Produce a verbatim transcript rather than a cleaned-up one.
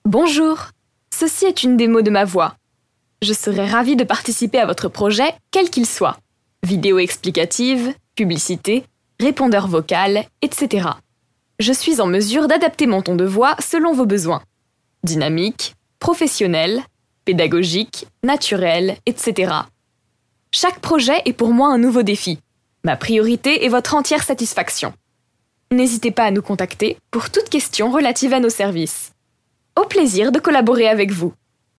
Bonjour, ceci est une démo de ma voix. Je serais ravie de participer à votre projet, quel qu'il soit. Vidéo explicative, publicité, répondeur vocal, et cetera. Je suis en mesure d'adapter mon ton de voix selon vos besoins. Dynamique, professionnel, pédagogique, naturel, et cetera. Chaque projet est pour moi un nouveau défi. Ma priorité est votre entière satisfaction. N'hésitez pas à nous contacter pour toute question relative à nos services. Au plaisir de collaborer avec vous.